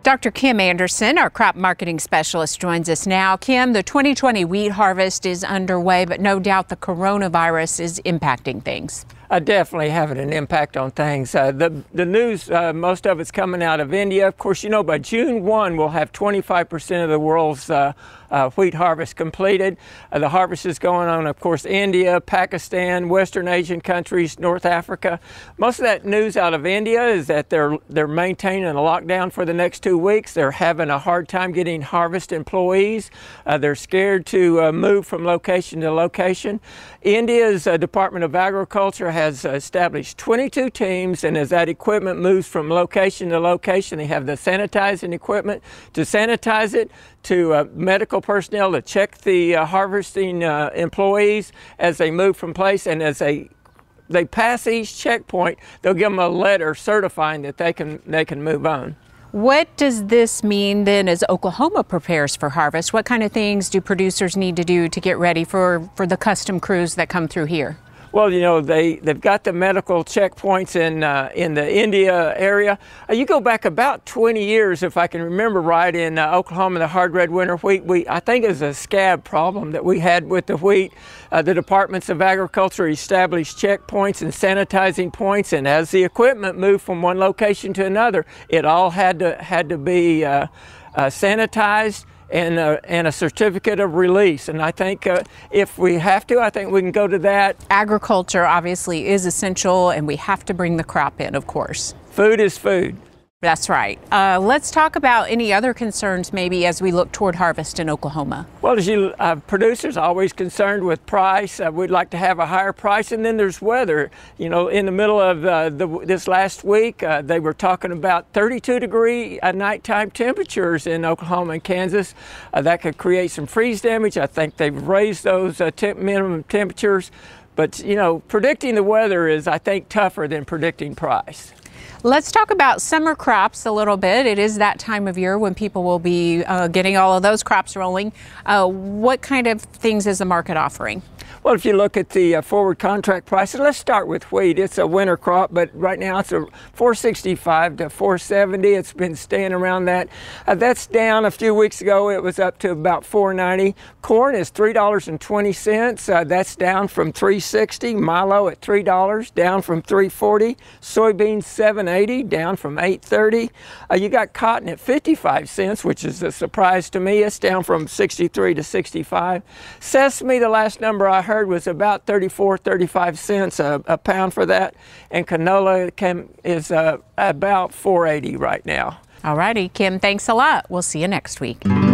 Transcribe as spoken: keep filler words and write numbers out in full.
Doctor Kim Anderson, our crop marketing specialist, joins us now. Kim, the twenty twenty wheat harvest is underway, but no doubt the coronavirus is impacting things. Uh, definitely having an impact on things. Uh, the the news, uh, most of it's coming out of India. Of course, you know, by June first, we'll have twenty-five percent of the world's uh, uh, wheat harvest completed. Uh, the harvest is going on, of course, India, Pakistan, Western Asian countries, North Africa. Most of that news out of India is that they're they're maintaining a lockdown for the next two weeks. They're having a hard time getting harvest employees. Uh, they're scared to uh, move from location to location. India's uh, Department of Agriculture has established twenty-two teams, and as that equipment moves from location to location, they have the sanitizing equipment to sanitize it, to uh, medical personnel to check the uh, harvesting uh, employees as they move from place, and as they they pass each checkpoint, they'll give them a letter certifying that they can they can move on. What does this mean then as Oklahoma prepares for harvest? What kind of things do producers need to do to get ready for, for the custom crews that come through here? Well, you know, they, they've got the medical checkpoints in, uh, in the India area. Uh, you go back about twenty years, if I can remember right, in uh, Oklahoma, the hard red winter wheat, we, I think it was a scab problem that we had with the wheat. Uh, the Departments of Agriculture established checkpoints and sanitizing points, and as the equipment moved from one location to another, it all had to, had to be uh, uh, sanitized. And, uh, and a certificate of release. And I think uh, if we have to, I think we can go to that. Agriculture obviously is essential, and we have to bring the crop in, of course. Food is food. That's right. Uh, let's talk about any other concerns maybe as we look toward harvest in Oklahoma. Well, as you uh, producers are always concerned with price. Uh, we'd like to have a higher price, and then there's weather. You know, in the middle of uh, the, this last week, uh, they were talking about thirty-two degree uh, nighttime temperatures in Oklahoma and Kansas. Uh, that could create some freeze damage. I think they've raised those uh, temp minimum temperatures. But, you know, predicting the weather is, I think, tougher than predicting price. Let's talk about summer crops a little bit. It is that time of year when people will be uh, getting all of those crops rolling. Uh, what kind of things is the market offering? Well, if you look at the uh, forward contract prices, let's start with wheat. It's a winter crop, but right now it's a four sixty-five to four seventy. It's been staying around that. Uh, that's down. A few weeks ago, it was up to about four ninety. Corn is three dollars and twenty cents. Uh, that's down from three sixty. Milo at three dollars, down from three forty. Soybeans seven eighty, down from eight thirty. Uh, you got cotton at fifty-five cents, which is a surprise to me. It's down from sixty-three to sixty-five. Sesame, the last number I heard was about thirty-four, thirty-five cents a, a pound for that, and canola can, is uh, about four eighty right now. All righty, Kim, thanks a lot. We'll see you next week.